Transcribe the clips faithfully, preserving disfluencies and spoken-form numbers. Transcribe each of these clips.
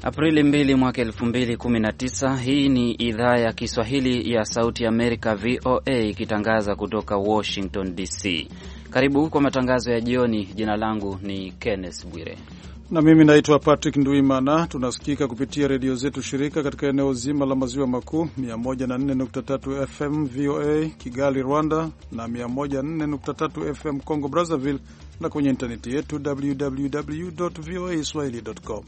Aprili mbili mwaka elfu mbili kumi na tisa. Hii ni idhaa ya Kiswahili ya Sauti Amerika V O A ikitangaza kutoka Washington D C. Karibu kwa matangazo ya jioni. Jina langu ni Kenneth Bwire. Na mimi naitwa Patrick Nduimana. Tunasikika kupitia redio zetu shirika katika eneo zima la maziwa makuu, mia moja na nne nukta tatu F M V O A Kigali Rwanda, na mia moja na nne nukta tatu F M Congo Brazzaville, na kwenye interneti yetu w w w dot v o a swahili dot com.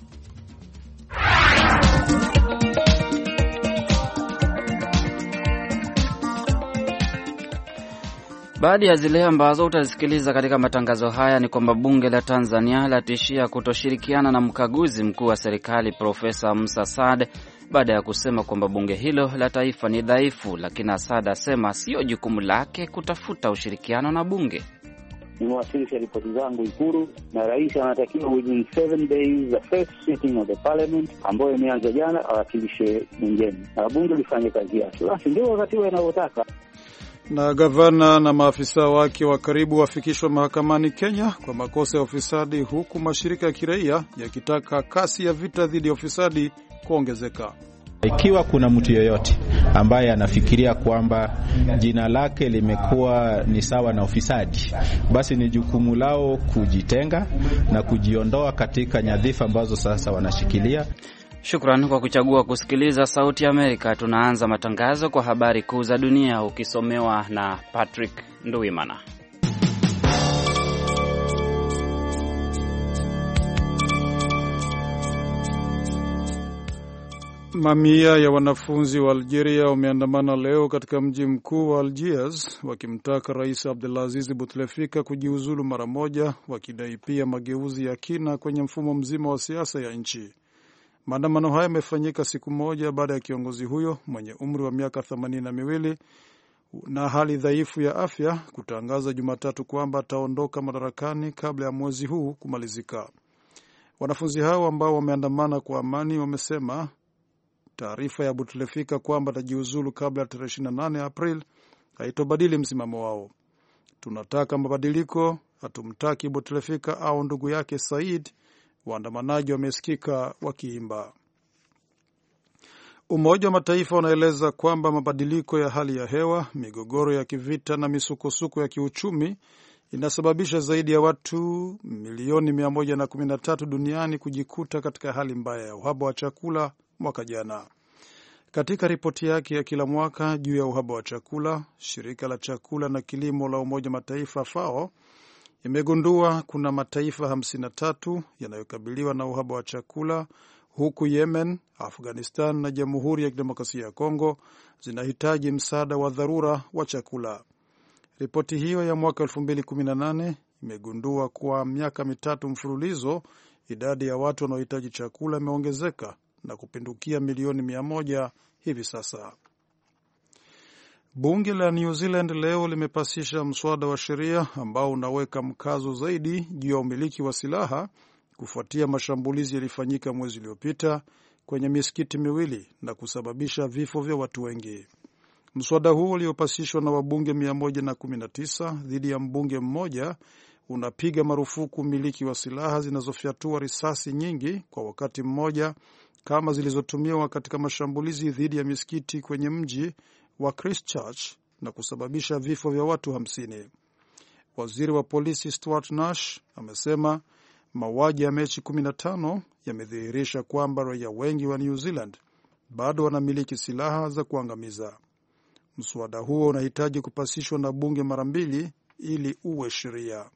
Baadhi ya zile ambazo utazisikiliza katika matangazo haya ni kwamba bunge la Tanzania latishia kutoshirikiana na mkaguzi mkuu wa serikali Profesa Musa Saad baada ya kusema kwamba bunge hilo la taifa ni dhaifu, lakini Saad asema sio jukumu lake kutafuta ushirikiano na bunge. Nimewasilisha ripoti zangu Ikulu na rais anatakiwa within seven days the first sitting of the parliament ambayo imeanza jana awakilishe bungeni na bunge lifanye kazi yake. Basi ndio wakati wao wanaotaka. Na gavana na maafisa wake wa karibu wafikishwa mahakamani Kenya kwa makosa ya ufisadi, huku mashirika ya kiraia yakitaka kasi ya vita dhidi ya ufisadi kuongezeka. Ikiwa kuna mtu yeyote ambaye anafikiria kwamba jina lake limekuwa ni sawa na ufisadi, basi ni jukumu lao kujitenga na kujiondoa katika nyadhifa ambazo sasa wanashikilia. Shukrani kwa kuchagua kusikiliza Sauti ya Amerika. Tunaanza matangazo kwa habari kuu za dunia ukisomewa na Patrick Nduimana. Mamia ya wanafunzi wa Algeria wameandamana leo katika mji mkuu wa Algiers wakimtaka Rais Abdelaziz Bouteflika kujiuzulu mara moja, wakidai pia mageuzi ya kina kwenye mfumo mzima wa siasa ya nchi. Maandamano haya yamefanyika siku moja baada ya kiongozi huyo mwenye umri wa miaka themanini na miwili na hali dhaifu ya afya kutangaza Jumatatu kwamba ataondoka madarakani kabla ya mwezi huu kumalizika. Wanafunzi hao ambao wameandamana kwa amani wamesema taarifa ya Bouteflika kwamba atajiuzulu kabla ya tarehe ishirini na nane Aprili haitobadili msimamo wao. Tunataka mabadiliko, hatumtaki Bouteflika au ndugu yake Said, waandamanaji wamesikika wakiimba. Umoja wa Mataifa unaeleza kwamba mabadiliko ya hali ya hewa, migogoro ya kivita na misukosuko ya kiuchumi inasababisha zaidi ya watu milioni mia moja na kumi na tatu duniani kujikuta katika hali mbaya ya uhaba wa chakula mwaka jana. Katika ripoti yake ya kila mwaka juu ya uhaba wa chakula, shirika la chakula na kilimo la Umoja wa Mataifa F A O imegundua kuna mataifa hamsini na tatu yanayokabiliwa na uhaba wa chakula, huku Yemen, Afghanistan na Jamhuri ya Kidemokrasia ya Kongo zinahitaji msaada wa dharura wa chakula. Ripoti hiyo ya mwaka elfu mbili kumi na nane imegundua kwa miaka mitatu mfululizo idadi ya watu wanaohitaji chakula imeongezeka na kupindukia milioni mia moja hivi sasa. Bunge la New Zealand leo limepasisha mswada wa sheria ambao unaweka mkazo zaidi juu ya umiliki wa silaha kufuatia mashambulizi yalifanyika mwezi uliopita kwenye misikiti miwili na kusababisha vifo vya watu wengi. Mswada huu uliopasishwa na wabunge mia moja na kumi na tisa dhidi ya mbunge mmoja unapiga marufuku umiliki wa silaha zinazofyatua risasi nyingi kwa wakati mmoja kama zilizotumiwa katika mashambulizi dhidi ya misikiti kwenye mji wa Christchurch na kusababisha vifo vya watu hamsini. Waziri wa polisi Stuart Nash amesema mauaji ya Machi kumi na tano yamedhihirisha kwamba raia wengi wa New Zealand bado wanamiliki silaha za kuangamiza. Mswada huo unahitaji kupasishwa na bunge mara mbili ili uwe sheria.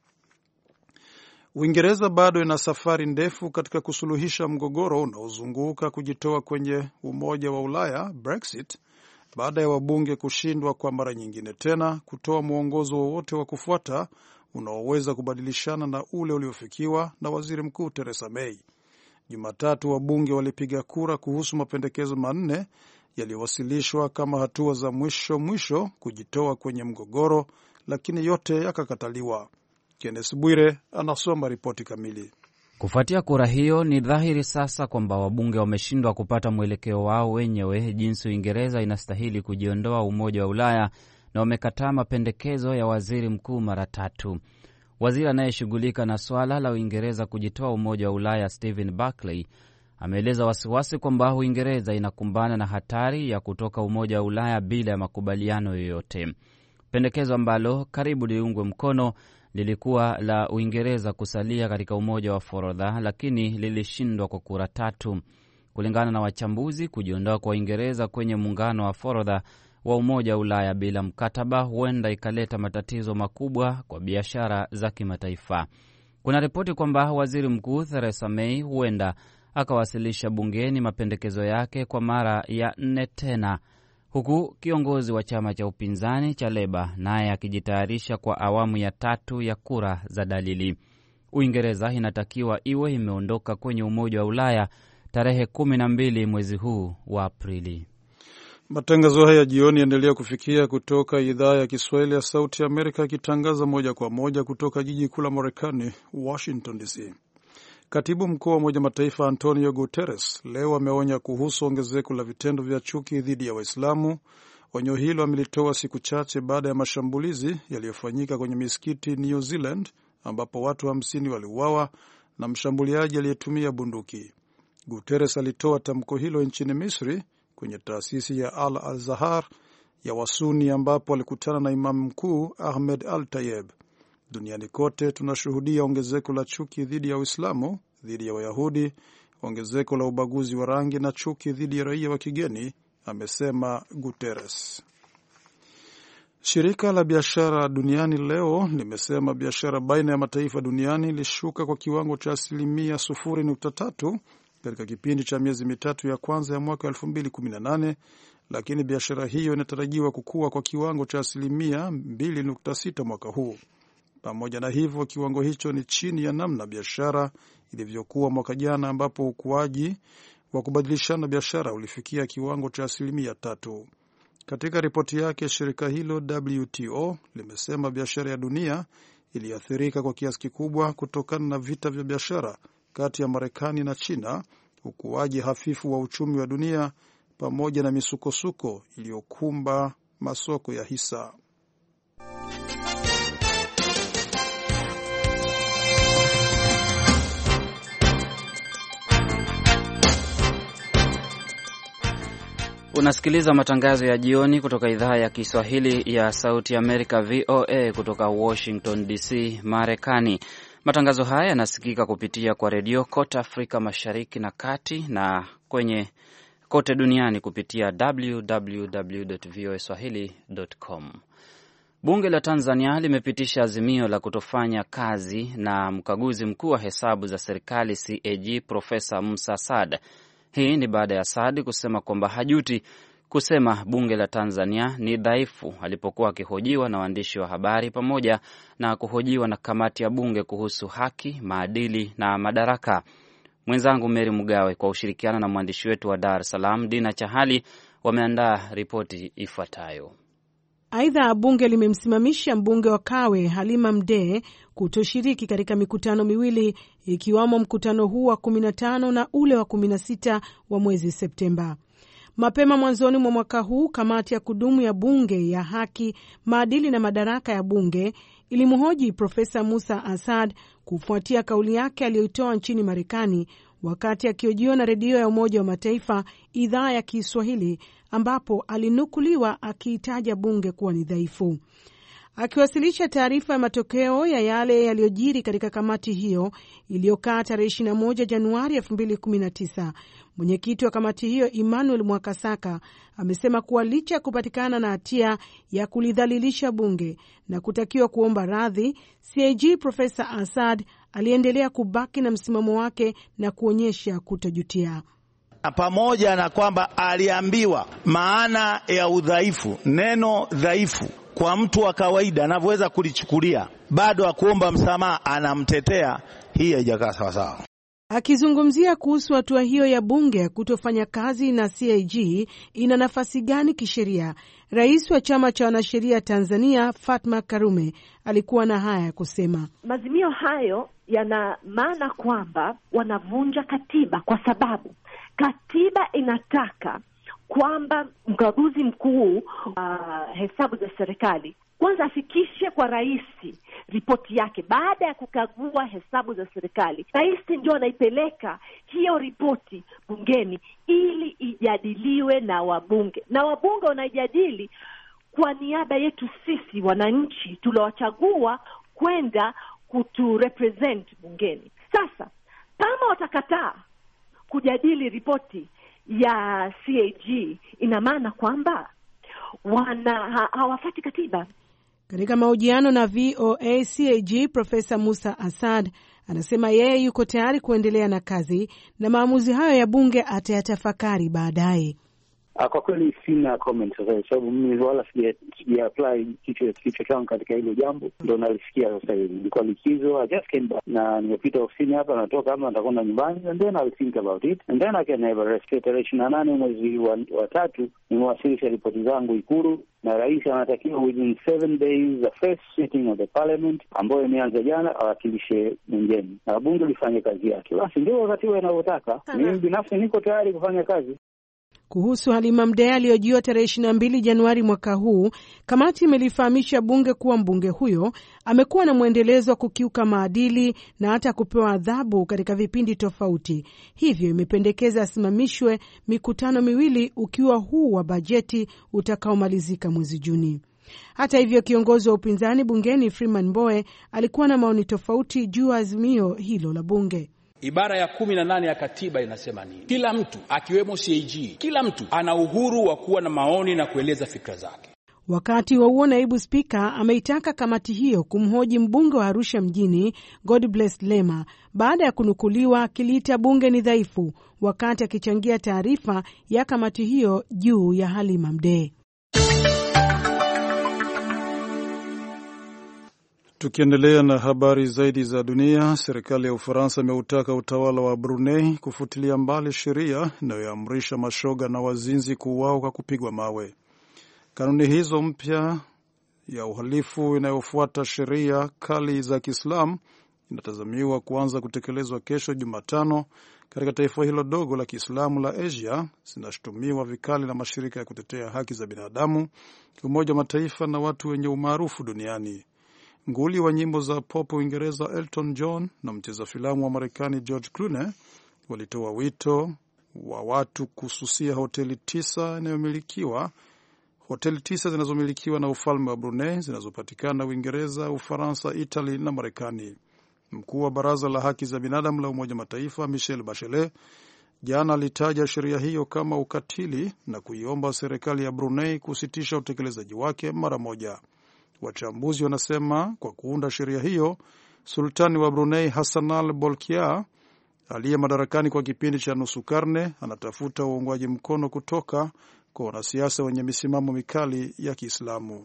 Uingereza bado ina safari ndefu katika kusuluhisha mgogoro unaozunguka kujitoa kwenye Umoja wa Ulaya, Brexit, baada ya wabunge kushindwa kwa mara nyingine tena kutoa mwongozo wowote wa kufuata unaoweza kubadilishana na ule uliofikiwa na Waziri Mkuu Theresa May. Jumatatu wabunge walipiga kura kuhusu mapendekezo manne yaliyowasilishwa kama hatua za mwisho mwisho kujitoa kwenye mgogoro, lakini yote yakakataliwa. Kenneth Bwire anasoma ripoti kamili. Kufuatia kura hiyo, ni dhahiri sasa kwamba wabunge wameshindwa kupata mwelekeo wao wenyewe jinsi Uingereza inastahili kujiondoa Umoja wa Ulaya, na wamekataa mapendekezo ya waziri mkuu mara tatu. Waziri anayeshughulika na swala la Uingereza kujitoa Umoja wa Ulaya, Stephen Barclay, ameeleza wasiwasi kwamba Uingereza inakumbana na hatari ya kutoka Umoja wa Ulaya bila ya makubaliano yoyote. Pendekezo ambalo karibu liungwe mkono lilikuwa la Uingereza kusalia katika umoja wa forodha, lakini lilishindwa kwa kura tatu. Kulingana na wachambuzi, kujiondoa kwa Uingereza kwenye muungano wa forodha wa Umoja wa Ulaya bila mkataba huenda ikaleta matatizo makubwa kwa biashara za kimataifa. Kuna ripoti kwamba Waziri Mkuu Theresa May huenda akawasilisha bungeni mapendekezo yake kwa mara ya nne tena, huku kiongozi wa chama cha upinzani cha Leba naye akijitayarisha kwa awamu ya tatu ya kura za dalili. Uingereza inatakiwa iwe imeondoka kwenye Umoja wa Ulaya tarehe kumi na mbili mwezi huu wa Aprili. Matangazo haya jioni endelea kufikia kutoka idhaa ya Kiswahili ya Sauti ya Amerika, ikitangaza moja kwa moja kutoka jiji kuu la Marekani, Washington D C. Katibu mkuu wa Umoja Mataifa Antonio Guterres leo ameonya kuhusu ongezeko la vitendo vya chuki dhidi ya Waislamu. Onyo hilo amelitoa siku chache baada ya mashambulizi yaliyofanyika kwenye misikiti New Zealand, ambapo watu hamsini waliuawa na mshambuliaji aliyetumia bunduki. Guterres alitoa tamko hilo nchini Misri kwenye taasisi ya Al Azhar ya Wasuni, ambapo alikutana na Imam Mkuu Ahmed Al Tayeb. Duniani kote tunashuhudia ongezeko la chuki dhidi ya Uislamu, dhidi ya Wayahudi, ongezeko la ubaguzi wa rangi na chuki dhidi ya raia wa kigeni, amesema Guterres. Shirika la biashara duniani leo limesema biashara baina ya mataifa duniani ilishuka kwa kiwango cha asilimia sufuri nukta tatu katika kipindi cha miezi mitatu ya kwanza ya mwaka elfu mbili kumi na nane, lakini biashara hiyo inatarajiwa kukua kwa kiwango cha asilimia mbili nukta sita mwaka huu. Pamoja na hivyo, kiwango hicho ni chini ya namna biashara ilivyokuwa mwaka jana, ambapo ukuaji wa kubadilishana biashara ulifikia kiwango cha asilimia tatu. Katika ripoti yake, shirika hilo W T O limesema biashara ya dunia iliathirika kwa kiasi kikubwa kutokana na vita vya biashara kati ya Marekani na China, ukuaji hafifu wa uchumi wa dunia, pamoja na misukosuko iliyokumba masoko ya hisa. Unasikiliza matangazo ya jioni kutoka idhaa ya Kiswahili ya Sauti Amerika, V O A, kutoka Washington D C, Marekani. Matangazo haya yanasikika kupitia kwa redio kote Afrika Mashariki na Kati, na kwenye kote duniani kupitia w w w dot v o a swahili dot com. Bunge la Tanzania limepitisha azimio la kutofanya kazi na mkaguzi mkuu wa hesabu za serikali C A G Profesa Musa Saad. Hii ni baada ya Saad kusema kwamba hajuti kusema bunge la Tanzania ni dhaifu alipokuwa akihojiwa na waandishi wa habari pamoja na kuhojiwa na kamati ya bunge kuhusu haki, maadili na madaraka. Mwenzangu Mary Mugawe kwa ushirikiano na mwandishi wetu wa Dar es Salaam Dina Chahali wameandaa ripoti ifuatayo. Aidha, bunge limemsimamisha mbunge wa Kawe Halima Mdee kutoshiriki katika mikutano miwili, ikiwamo mkutano huu wa kumi na tano na ule wa kumi na sita wa mwezi Septemba. Mapema mwanzoni mwa mwaka huu, kamati ya kudumu ya bunge ya haki, maadili na madaraka ya bunge ilimhoji Profesa Musa Asad kufuatia kauli yake aliyoitoa nchini Marekani wakati akihojiwa na redio ya Umoja wa Mataifa idhaa ya Kiswahili, ambapo alinukuliwa akiitaja bunge kuwa ni dhaifu. Akiwasilisha taarifa ya matokeo ya yale yaliyojiri katika kamati hiyo iliyokaa tarehe ishirini na moja Januari elfu mbili kumi na tisa, mwenyekiti wa kamati hiyo Emmanuel Mwakasaka amesema kuwa licha ya kupatikana na hatia ya kulidhalilisha bunge na kutakiwa kuomba radhi, C A G Profesa Asad aliendelea kubaki na msimamo wake na kuonyesha kutojutia. Pamoja na kwamba aliambiwa maana ya udhaifu, neno dhaifu kwa mtu wa kawaida anavyoweza kulichukulia, bado akuomba msamaha, anamtetea. Hii haijakaa sawa sawa. Akizungumzia kuhusu hatua hiyo ya bunge kutofanya kazi na C A G ina nafasi gani kisheria, rais wa chama cha wanasheria Tanzania Fatma Karume alikuwa na haya ya kusema. Mazimio hayo yana maana kwamba wanavunja katiba, kwa sababu katiba inataka kwamba mkaguzi mkuu wa uh, hesabu za serikali kwanza afikishe kwa rais ripoti yake baada ya kukagua hesabu za serikali. Rais ndio anaipeleka hiyo ripoti bungeni ili ijadiliwe na wabunge, na wabunge wanaijadili kwa niaba yetu sisi wananchi tuliowachagua kwenda kutu represent bungeni. Sasa kama watakataa kujadili ripoti ya C A G, ina maana kwamba wana ha, hawafati katiba. Katika mahojiano na V O A, C A G Profesa Musa Asad anasema yeye yuko tayari kuendelea na kazi na maamuzi hayo ya bunge atayatafakari baadaye. Kwa kweli sina comment sasa, sababu mimi wala sija apply kitu kitu changu katika hilo jambo, ndio nalisikia sasa hivi. Nilikuwa likizo, I just came back na nimepita ofisini hapa, natoka hapa nitakwenda nyumbani, and then I'll think about it and then I can have a rest. Tarehe ishirini na nane mwezi wa, wa tatu nimewasilisha ripoti zangu Ikulu, na rais anatakiwa within seven days the first sitting of the parliament ambayo imeanza jana awakilishe bungeni na bunge lifanye kazi yake. Basi ndio wakati wao wanaotaka. Mimi binafsi niko tayari kufanya kazi. Kuhusu Halima Mdee aliyojiwa tarehe ishirini na mbili Januari mwaka huu, kamati imelifahamisha bunge kuwa mbunge huyo amekuwa na mwendelezo wa kukiuka maadili na hata kupewa adhabu katika vipindi tofauti. Hivyo imependekeza asimamishwe mikutano miwili ukiwa huu wa bajeti utakaomalizika mwezi Juni. Hata hivyo, kiongozi wa upinzani bungeni Freeman Mbowe alikuwa na maoni tofauti juu ya azimio hilo la bunge. Ibara ya kumi na nane ya katiba inasema nini? Kila mtu akiwemo C A G, kila mtu ana uhuru wa kuwa na maoni na kueleza fikra zake. Wakati wa huo, naibu spika ameitaka kamati hiyo kumhoji mbunge wa Arusha mjini Godbless Lema baada ya kunukuliwa kiliita bunge ni dhaifu wakati akichangia taarifa ya kamati hiyo juu ya Halima Mdee. Tukiendelea na habari zaidi za dunia, serikali ya Ufaransa imeutaka utawala wa Brunei kufutilia mbali sheria inayoamrisha mashoga na wazinzi kuuawa kwa kupigwa mawe. Kanuni hizo mpya ya uhalifu inayofuata sheria kali za Kiislamu inatazamiwa kuanza kutekelezwa kesho Jumatano katika taifa hilo dogo la Kiislamu la Asia. Zinashutumiwa vikali na mashirika ya kutetea haki za binadamu, Umoja wa Mataifa na watu wenye umaarufu duniani. Nguli wa nyimbo za pop Uingereza Elton John na mcheza filamu wa Marekani George Clooney walitoa wito wa watu kususia hoteli tisa inayomilikiwa hoteli tisa zinazomilikiwa na ufalme wa Brunei zinazopatikana Uingereza, Ufaransa, Italy na Marekani. Mkuu wa Baraza la Haki za Binadamu la Umoja Mataifa Michelle Bachelet jana alitaja sheria hiyo kama ukatili na kuiomba serikali ya Brunei kusitisha utekelezaji wake mara moja. Wachambuzi wanasema kwa kuunda sheria hiyo, Sultani wa Brunei Hassanal Bolkiah aliye madarakani kwa kipindi cha nusu karne anatafuta uungwaji mkono kutoka kwa wanasiasa wenye misimamo mikali ya Kiislamu.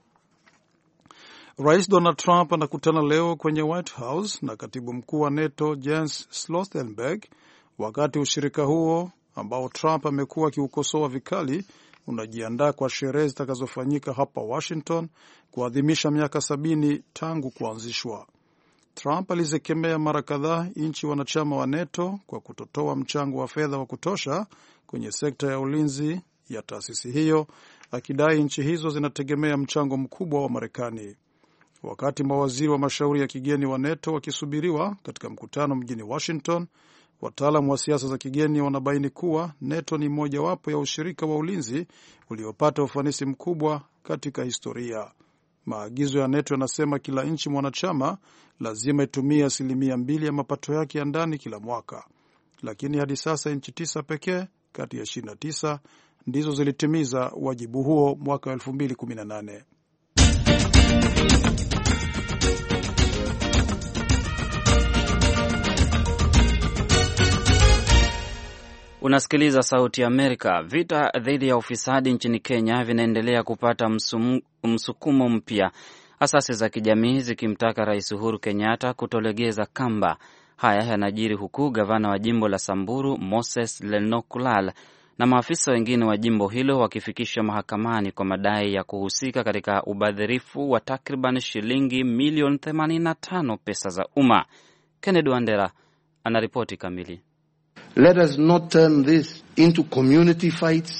Rais Donald Trump anakutana leo kwenye White House na katibu mkuu wa NATO Jens Stoltenberg, wakati ushirika huo ambao Trump amekuwa akiukosoa vikali unajiandaa kwa sherehe zitakazofanyika hapa Washington kuadhimisha miaka sabini tangu kuanzishwa. Trump alizikemea mara kadhaa nchi wanachama wa NATO kwa kutotoa mchango wa fedha wa kutosha kwenye sekta ya ulinzi ya taasisi hiyo, akidai nchi hizo zinategemea mchango mkubwa wa Marekani. Wakati mawaziri wa mashauri ya kigeni wa NATO wakisubiriwa katika mkutano mjini Washington, wataalamu wa siasa za kigeni wanabaini kuwa NATO ni mojawapo ya ushirika wa ulinzi uliopata ufanisi mkubwa katika historia. Maagizo ya NATO yanasema kila nchi mwanachama lazima itumie asilimia mbili ya mapato yake ya ndani kila mwaka, lakini hadi sasa nchi tisa pekee kati ya ishirini na tisa ndizo zilitimiza wajibu huo mwaka elfu mbili kumi na nane. Unasikiliza Sauti ya Amerika. Vita dhidi ya ufisadi nchini Kenya vinaendelea kupata msum, msukumo mpya, asasi za kijamii zikimtaka Rais Uhuru Kenyatta kutolegeza kamba. Haya yanajiri huku gavana wa jimbo la Samburu Moses Lenokulal na maafisa wengine wa jimbo hilo wakifikishwa mahakamani kwa madai ya kuhusika katika ubadhirifu wa takriban shilingi milioni themanini na tano pesa za umma. Kennedy Wandera anaripoti kamili. Let us not turn this into community fights,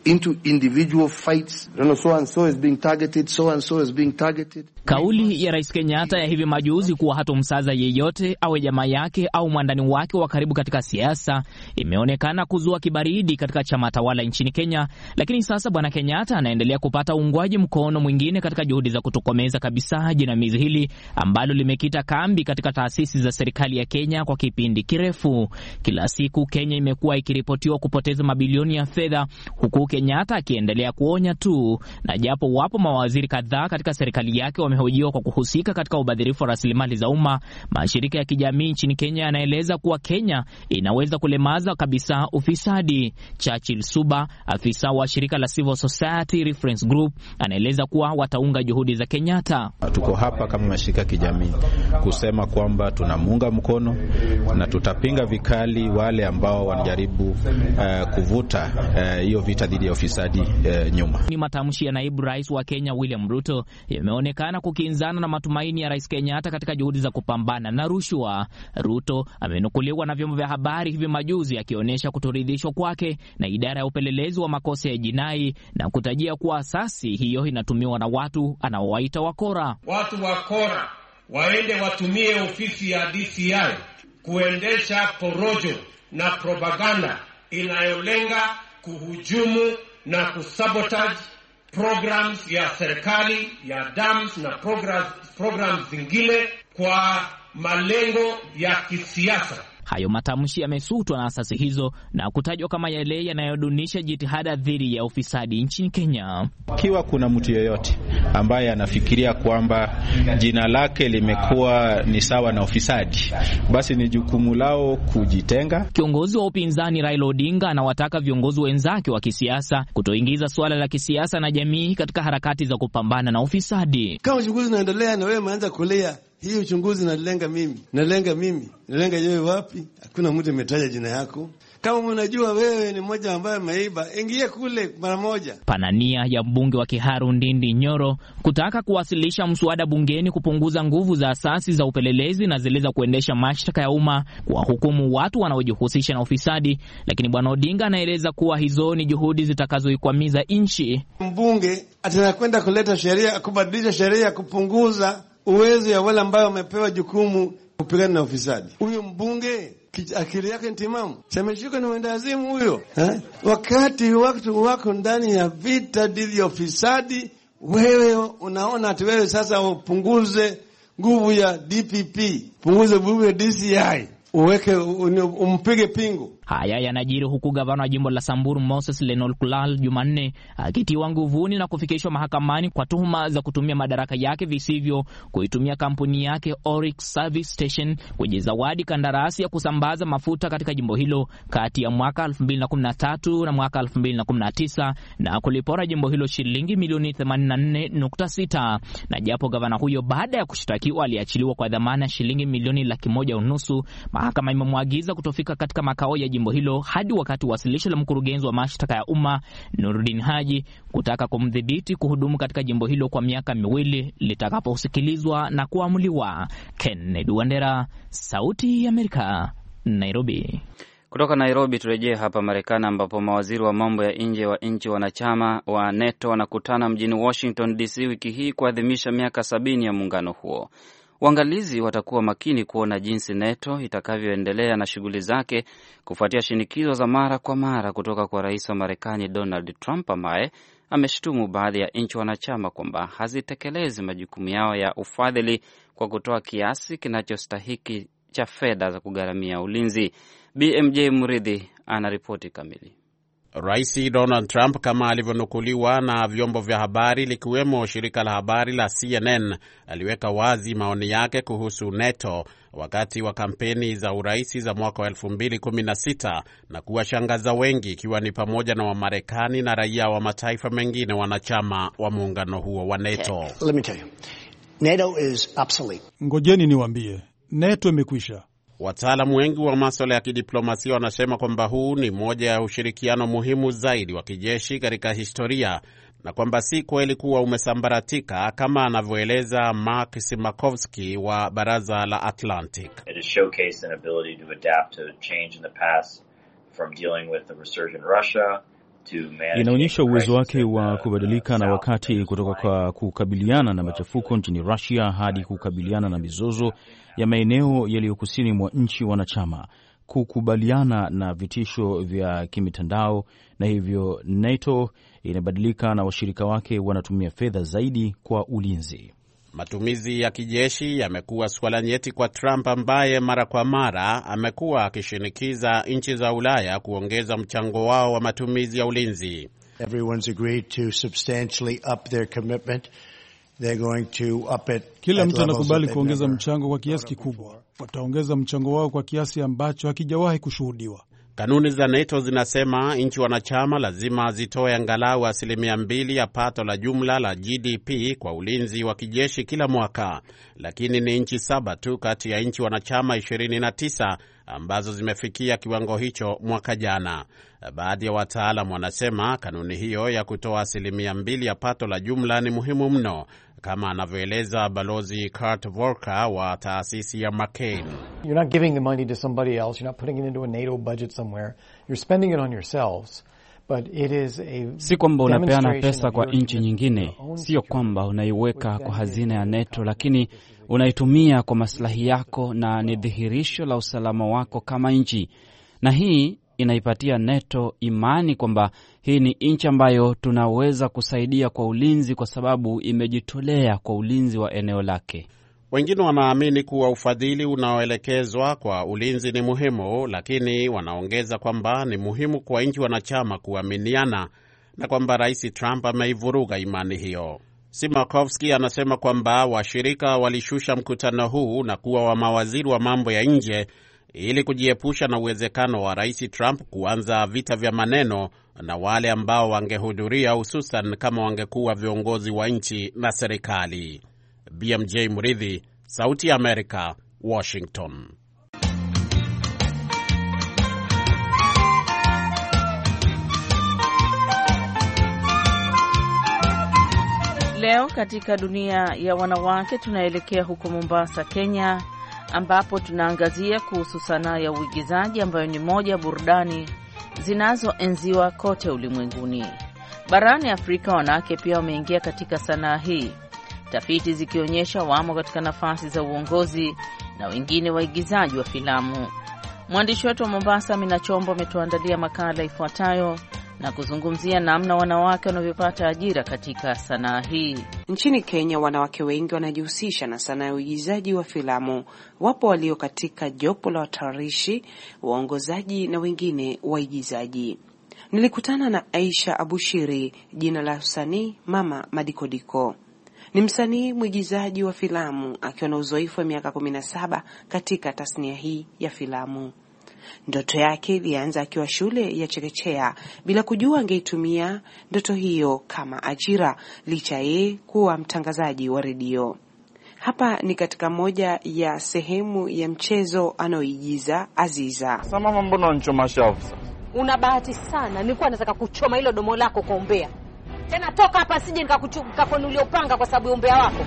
into individual fights. You know, so and so is being targeted, so and so is being targeted. Kauli ya Rais Kenyatta ya hivi majuzi kuwa hatomsaza yeyote awe jamaa yake au mwandani wake wa karibu katika siasa imeonekana kuzua kibaridi katika chama tawala nchini Kenya, lakini sasa bwana Kenyatta anaendelea kupata uungwaji mkono mwingine katika juhudi za kutokomeza kabisa jinamizi hili ambalo limekita kambi katika taasisi za serikali ya Kenya kwa kipindi kirefu. Kila siku Kenya imekuwa ikiripotiwa kupoteza mabilioni ya fedha, huku Kenyatta akiendelea kuonya tu, na japo wapo mawaziri kadhaa katika serikali yake wamehojiwa kwa kuhusika katika ubadhirifu wa rasilimali za umma, mashirika ya kijamii nchini Kenya yanaeleza kuwa Kenya inaweza kulemaza kabisa ufisadi. Churchill Suba, afisa wa shirika la Civil Society Reference Group, anaeleza kuwa wataunga juhudi za Kenyatta. Tuko hapa kama mashirika ya kijamii kusema kwamba tunamuunga mkono na tutapinga vikali wale ambao wanajaribu uh, kuvuta hiyo uh, vita dhidi ya ufisadi uh, nyuma. Ni matamshi ya naibu rais wa Kenya William Ruto yameonekana kukinzana na matumaini ya Rais Kenyatta katika juhudi za kupambana na rushwa. Ruto amenukuliwa na vyombo vya habari hivi majuzi akionyesha kutoridhishwa kwake na idara ya upelelezi wa makosa ya jinai na kutajia kuwa asasi hiyo inatumiwa na watu anaowaita wakora. Watu wakora waende watumie ofisi ya D C I kuendesha porojo na propaganda inayolenga kuhujumu na kusabotage programs ya serikali ya dams na programs, programs zingine kwa malengo ya kisiasa. Hayo matamshi yamesutwa na asasi hizo na kutajwa kama yale yanayodunisha jitihada dhidi ya ufisadi nchini Kenya. Kiwa kuna mtu yeyote ambaye anafikiria kwamba jina lake limekuwa ni sawa na ufisadi, basi ni jukumu lao kujitenga. Kiongozi wa upinzani Raila Odinga anawataka viongozi wenzake wa kisiasa kutoingiza swala la kisiasa na jamii katika harakati za kupambana na ufisadi. Kama uchunguzi unaendelea na wewe umeanza kulia, hii uchunguzi nalenga mimi, nalenga mimi, nalenga wewe wapi? Hakuna mtu ametaja jina yako. Kama unajua wewe ni mmoja ambaye ameiba, ingia kule mara moja. Panania ya mbunge wa Kiharu Ndindi Nyoro kutaka kuwasilisha mswada bungeni kupunguza nguvu za asasi za upelelezi na zile za kuendesha mashtaka ya umma kwa hukumu watu wanaojihusisha na ufisadi, lakini bwana Odinga anaeleza kuwa hizo ni juhudi zitakazoikwamiza nchi. Mbunge atanakwenda kuleta sheria, kubadilisha sheria kupunguza uwezo ya wale ambao wamepewa jukumu kupigana na ufisadi. Huyo mbunge akili yake ntimamu, semeshuka ni wendazimu huyo. Ha? Wakati watu wako ndani ya vita dhidi ya ufisadi, wewe unaona ati wewe sasa upunguze nguvu ya D P P, punguze nguvu ya D C I, uweke umpige pingu. Haya yanajiri huku gavana wa jimbo la Samburu Moses Lenol Kulal Jumanne akitiwa nguvuni na kufikishwa mahakamani kwa tuhuma za kutumia madaraka yake visivyo kuitumia kampuni yake Oryx Service Station kwenye zawadi kandarasi ya kusambaza mafuta katika jimbo hilo kati ya mwaka elfu mbili na kumi na tatu na mwaka elfu mbili na kumi na tisa na kulipora jimbo hilo shilingi milioni themanini na nne nukta sita. Na japo gavana huyo baada ya kushtakiwa aliachiliwa kwa dhamana shilingi milioni laki moja unusu, mahakama imemwagiza kutofika katika makao ya jimbo hilo hadi wakati wasilisho la mkurugenzi wa mashtaka ya umma Nuruddin Haji kutaka kumdhibiti kuhudumu katika jimbo hilo kwa miaka miwili litakaposikilizwa na kuamuliwa. Kennedy Wandera, Sauti ya Amerika, Nairobi. Kutoka Nairobi turejee hapa Marekani ambapo mawaziri wa mambo ya nje wa nchi wanachama wa NATO wanakutana mjini Washington D C wiki hii kuadhimisha miaka sabini ya muungano huo. Waangalizi watakuwa makini kuona jinsi NATO itakavyoendelea na shughuli zake kufuatia shinikizo za mara kwa mara kutoka kwa rais wa Marekani Donald Trump ambaye ameshtumu baadhi ya nchi wanachama kwamba hazitekelezi majukumu yao ya ufadhili kwa kutoa kiasi kinachostahiki cha fedha za kugharamia ulinzi. B M J Muridhi ana ripoti kamili. Rais Donald Trump, kama alivyonukuliwa na vyombo vya habari likiwemo shirika la habari la C N N, aliweka wazi maoni yake kuhusu NATO wakati wa kampeni za urais za mwaka wa elfu mbili kumi na sita na kuwashangaza wengi, ikiwa ni pamoja na Wamarekani na raia wa mataifa mengine wanachama wa muungano huo wa NATO. Let me tell you, NATO is obsolete. Ngojeni niwaambie, NATO imekwisha. Wataalamu wengi wa masuala ya kidiplomasia wanasema kwamba huu ni moja ya ushirikiano muhimu zaidi wa kijeshi katika historia na kwamba si kweli kuwa umesambaratika kama anavyoeleza Mark Simakovsky wa Baraza la Atlantic. It has showcased an ability to adapt to change in the past from dealing with the resurgent Russia inaonyesha uwezo wake wa kubadilika na wakati, kutoka kwa kukabiliana na machafuko nchini Russia hadi kukabiliana na mizozo ya maeneo yaliyo kusini mwa nchi wanachama, kukubaliana na vitisho vya kimitandao, na hivyo NATO inabadilika na washirika wake wanatumia fedha zaidi kwa ulinzi. Matumizi ya kijeshi yamekuwa suala nyeti kwa Trump, ambaye mara kwa mara amekuwa akishinikiza nchi za Ulaya kuongeza mchango wao wa matumizi ya ulinzi. Everyone's agreed to substantially up their commitment. They're going to up it. Kila mtu anakubali kuongeza mchango kwa kiasi kikubwa. Wataongeza mchango wao kwa kiasi ambacho hakijawahi kushuhudiwa. Kanuni za NATO zinasema nchi wanachama lazima zitoe angalau asilimia mbili ya pato la jumla la G D P kwa ulinzi wa kijeshi kila mwaka, lakini ni nchi saba tu kati ya nchi wanachama ishirini na tisa ambazo zimefikia kiwango hicho mwaka jana. Baadhi ya wataalamu wanasema kanuni hiyo ya kutoa asilimia mbili ya pato la jumla ni muhimu mno, kama anavyoeleza Balozi Kurt Volker wa taasisi ya McCain. You're not giving the money to somebody else. You're not putting it into a NATO budget somewhere. You're spending it on yourselves. But it is a si kwamba unapeana pesa kwa nchi nyingine, sio kwamba unaiweka kwa hazina ya NATO, lakini unaitumia kwa maslahi yako, na ni dhihirisho la usalama wako kama nchi. Na hii inaipatia NATO imani kwamba hii ni nchi ambayo tunaweza kusaidia kwa ulinzi, kwa sababu imejitolea kwa ulinzi wa eneo lake. Wengine wanaamini kuwa ufadhili unaoelekezwa kwa ulinzi ni muhimu, lakini wanaongeza kwamba ni muhimu kwa nchi wanachama kuaminiana, na kwamba Rais Trump ameivuruga imani hiyo. Simakovsky anasema kwamba washirika walishusha mkutano huu na kuwa wa mawaziri wa mambo ya nje ili kujiepusha na uwezekano wa Rais Trump kuanza vita vya maneno na wale ambao wangehudhuria, hususan kama wangekuwa viongozi wa nchi na serikali. B M J Muridhi, Sauti ya Amerika, Washington. Leo katika dunia ya wanawake tunaelekea huko Mombasa, Kenya, ambapo tunaangazia kuhusu sanaa ya uigizaji ambayo ni moja ya burudani zinazoenziwa kote ulimwenguni. Barani Afrika wanawake pia wameingia katika sanaa hii, tafiti zikionyesha wamo katika nafasi za uongozi na wengine waigizaji wa filamu. Mwandishi wetu wa Mombasa Amina Chombo ametuandalia makala ifuatayo na kuzungumzia namna wanawake wanavyopata ajira katika sanaa hii. Nchini Kenya, wanawake wengi wanajihusisha na sanaa ya uigizaji wa filamu. Wapo walio katika jopo la watayarishi, waongozaji na wengine waigizaji. Nilikutana na Aisha Abushiri, jina la usanii Mama Madikodiko. Ni msanii mwigizaji wa filamu akiwa na uzoefu wa miaka kumi na saba katika tasnia hii ya filamu. Ndoto yake ilianza akiwa shule ya chekechea bila kujua angeitumia ndoto hiyo kama ajira, licha yeye kuwa mtangazaji wa redio. Hapa ni katika moja ya sehemu ya mchezo anaoigiza Aziza. Sasa mama, mbona unachoma shavu sasa? Una bahati sana, nilikuwa nataka kuchoma hilo domo lako kwa umbea. Tena toka hapa sije nikakunulia upanga kwa sababu ya umbea wako.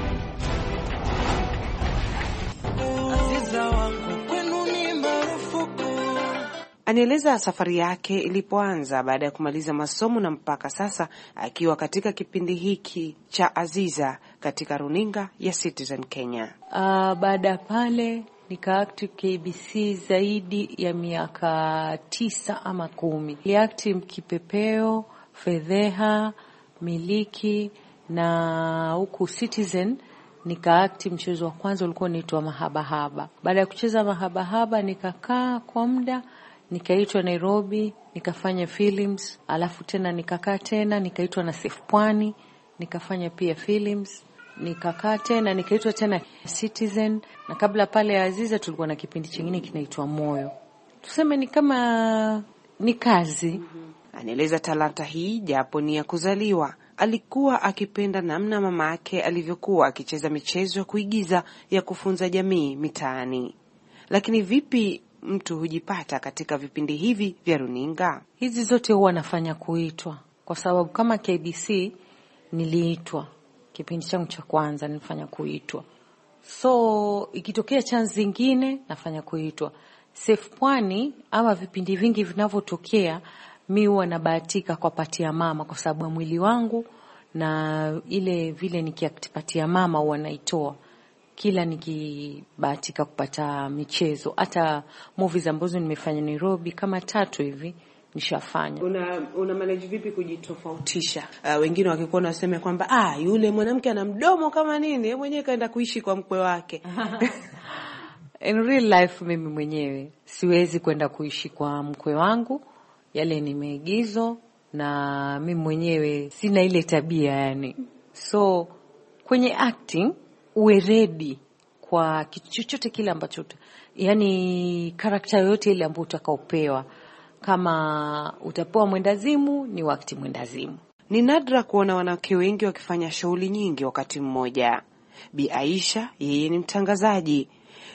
Aziza wangu kwenu ni marufuku. Anaeleza safari yake ilipoanza baada ya kumaliza masomo na mpaka sasa akiwa katika kipindi hiki cha Aziza katika runinga ya Citizen Kenya. Uh, baada pale nikaakti K B C zaidi ya miaka tisa ama kumi. Niliakti Kipepeo, Fedheha, Miliki na huku Citizen nikaakti mchezo wa kwanza ulikuwa unaitwa Mahabahaba. Baada ya kucheza Mahabahaba nikakaa kwa muda, nikaitwa Nairobi, nikafanya films, alafu tena nikakaa tena nikaitwa na Safe Pwani, nikafanya pia films, nikakaa tena nikaitwa tena Citizen, na kabla pale ya Aziza tulikuwa na kipindi kingine kinaitwa Moyo. Tuseme ni kama ni kazi. Anaeleza talanta hii japo ni ya kuzaliwa. Alikuwa akipenda namna mama yake alivyokuwa akicheza michezo ya kuigiza ya kufunza jamii mitaani. Lakini vipi mtu hujipata katika vipindi hivi vya runinga? Hizi zote huwa nafanya kuitwa, kwa sababu kama K B C niliitwa kipindi changu cha kwanza, nilifanya kuitwa. So ikitokea chance zingine nafanya kuitwa. Safe Pwani ama vipindi vingi vinavyotokea mi huwa nabahatika kwa patia mama kwa sababu ya mwili wangu, na ile vile nikipatia mama huwa naitoa kila nikibahatika kupata michezo. Hata movies ambazo nimefanya Nairobi kama tatu hivi nishafanya. Una, una manage vipi kujitofautisha? Uh, wengine wakikuona waseme kwamba ah, yule mwanamke ana mdomo kama nini, yeye mwenyewe kaenda kuishi kwa mkwe wake. In real life mimi mwenyewe siwezi kwenda kuishi kwa mkwe wangu, yale ni maigizo, na mimi mwenyewe sina ile tabia yani. So kwenye acting uwe ready kwa kitu chochote kile ambacho yani character yoyote ile ambayo utakaopewa. Kama utapewa mwendazimu ni wakati mwendazimu. Ni nadra kuona wanawake wengi wakifanya shughuli nyingi wakati mmoja. Bi Aisha yeye ni mtangazaji,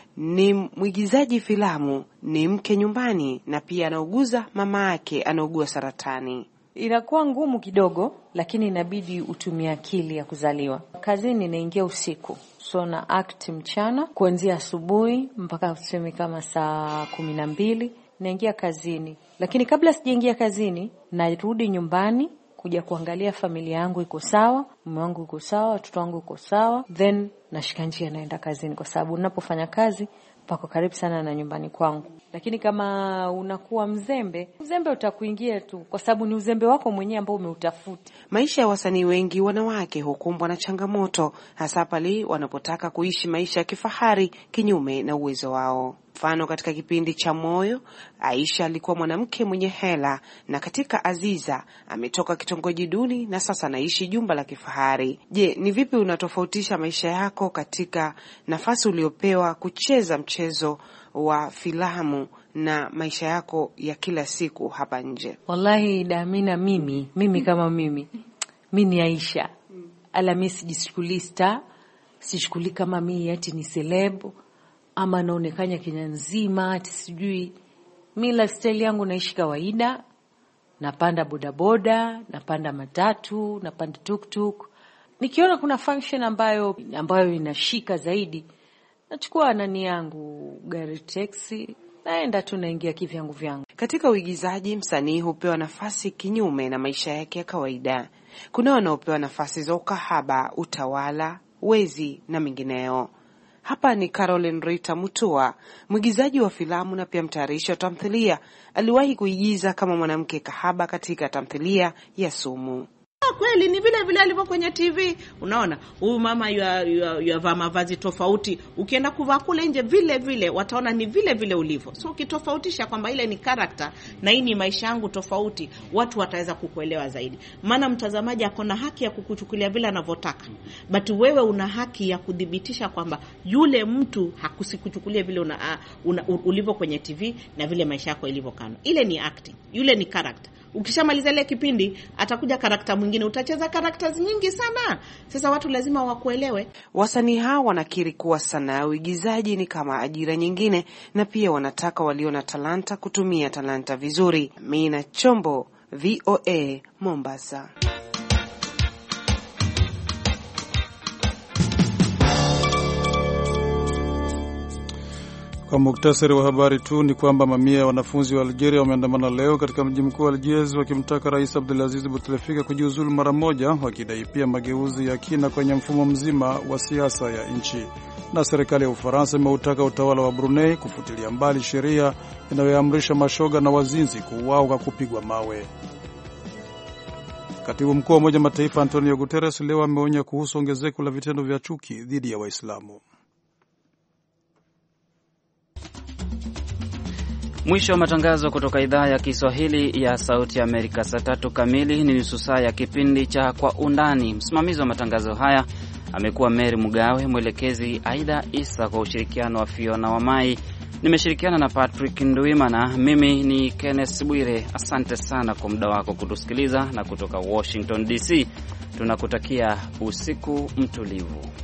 ni mwigizaji filamu, ni mke nyumbani, na pia anauguza mama yake anaugua saratani. Inakuwa ngumu kidogo, lakini inabidi utumie akili ya kuzaliwa. Kazini naingia usiku, so na act mchana kuanzia asubuhi mpaka tuseme kama saa kumi na mbili naingia kazini. Lakini kabla sijaingia kazini narudi nyumbani kuja kuangalia familia yangu iko sawa, mume wangu iko sawa, watoto wangu iko sawa, then nashika njia naenda kazini, kwa sababu ninapofanya kazi pako karibu sana na nyumbani kwangu. Lakini kama unakuwa mzembe, mzembe utakuingia tu, kwa sababu ni uzembe wako mwenyewe ambao umeutafuta. Maisha ya wasanii wengi wanawake hukumbwa na changamoto, hasa pale wanapotaka kuishi maisha ya kifahari kinyume na uwezo wao. Mfano, katika kipindi cha Moyo, Aisha alikuwa mwanamke mwenye hela, na katika Aziza ametoka kitongoji duni na sasa anaishi jumba la kifahari. Je, ni vipi unatofautisha maisha yako katika nafasi uliopewa kucheza mchezo wa filamu na maisha yako ya kila siku hapa nje? Wallahi Damina, mimi mimi kama mimi mimi ni Aisha. Ala, mimi sijishukuli star, sijishukuli kama mimi ati ni celeb ama naonekana Kenya nzima ati sijui. Mimi lifestyle yangu naishi kawaida, napanda bodaboda, napanda matatu, napanda tuktuk. Nikiona kuna function ambayo ambayo inashika zaidi, nachukua nani yangu gari taxi, naenda tu naingia kivyangu vyangu. Katika uigizaji, msanii hupewa nafasi kinyume na maisha yake ya kawaida. Kuna wanaopewa nafasi za ukahaba, utawala, wezi na mengineo. Hapa ni Caroline Rita Mutua, mwigizaji wa filamu na pia mtayarishi wa tamthilia. Aliwahi kuigiza kama mwanamke kahaba katika tamthilia ya Sumu. Kweli ni vile vile alivyo kwenye T V. Unaona, huyu mama yavaa mavazi tofauti. Ukienda kuvaa kule nje vile vile wataona ni vile vile ulivyo. So ukitofautisha kwamba ile ni character na hii ni maisha yangu tofauti, watu wataweza kukuelewa zaidi. Maana mtazamaji akona haki ya kukuchukulia vile anavyotaka, but wewe una haki ya kudhibitisha kwamba yule mtu hakusikuchukulia vile una, una, ulivyo kwenye T V na vile maisha yako ilivyo kano. Ile ni acting, yule ni character. Ukishamaliza ile kipindi atakuja karakta mwingine, utacheza characters nyingi sana. Sasa watu lazima wakuelewe. Wasanii hao wanakiri kuwa sanaa ya uigizaji ni kama ajira nyingine, na pia wanataka walio na talanta kutumia talanta vizuri. Mina Chombo, V O A, Mombasa. Kwa muktasari wa habari tu ni kwamba mamia ya wanafunzi wa Algeria wameandamana leo katika mji mkuu wa Algiers wakimtaka Rais Abdelaziz Bouteflika kujiuzulu mara moja, wakidai pia mageuzi ya kina kwenye mfumo mzima wa siasa ya nchi. Na serikali ya Ufaransa imeutaka utawala wa Brunei kufutilia mbali sheria inayoamrisha mashoga na wazinzi kuuawa kwa kupigwa mawe. Katibu mkuu wa Umoja Mataifa Antonio Guterres leo ameonya kuhusu ongezeko la vitendo vya chuki dhidi ya Waislamu. Mwisho wa matangazo kutoka idhaa ya Kiswahili ya Sauti ya Amerika. Saa tatu kamili ni nusu saa ya kipindi cha Kwa Undani. Msimamizi wa matangazo haya amekuwa Mary Mugawe, mwelekezi Aida Isa, kwa ushirikiano wa Fiona Wamai. Nimeshirikiana na Patrick Nduimana. Mimi ni Kenneth Bwire. Asante sana kwa muda wako kutusikiliza, na kutoka Washington D C tunakutakia usiku mtulivu.